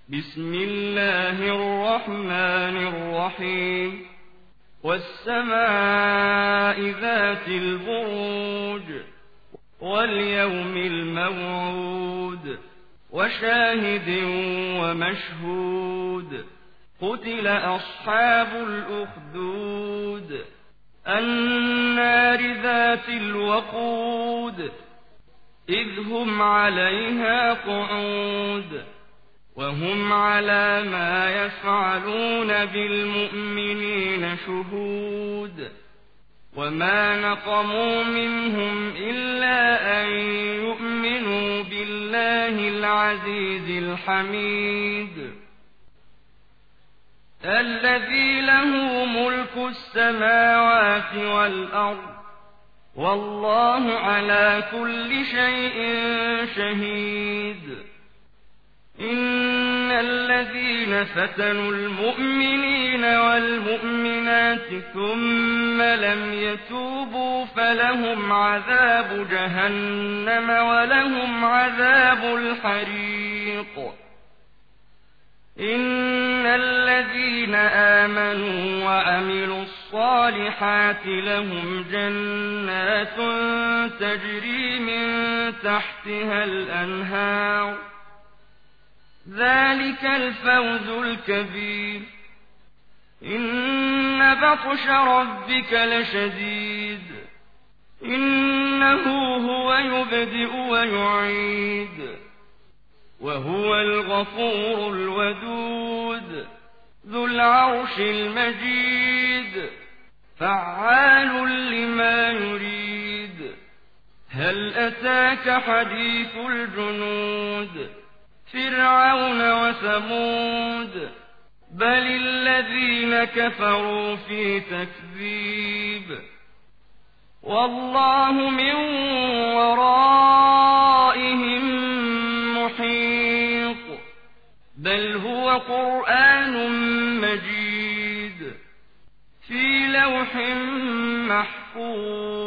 بسم الله الرحمن الرحيم والسماء ذات البروج واليوم الموعود وشاهد ومشهود قتل أصحاب الأخدود النار ذات الوقود إذ هم عليها قعود وهم على ما يفعلون بالمؤمنين شهود وما نقموا منهم إلا أن يؤمنوا بالله العزيز الحميد الذي له ملك السماوات والأرض والله على كل شيء شهيد إن الذين فتنوا المؤمنين والمؤمنات ثم لم يتوبوا فلهم عذاب جهنم ولهم عذاب الحريق إن الذين آمنوا وعملوا الصالحات لهم جنات تجري من تحتها الأنهار ذلك الفوز الكبير إن بطش ربك لشديد إنه هو يبدئ ويعيد وهو الغفور الودود ذو العرش المجيد فعال لما يريد هل أتاك حديث الجنود فرعون وثمود بل الذين كفروا في تكذيب والله من ورائهم محيط بل هو قرآن مجيد في لوح محفوظ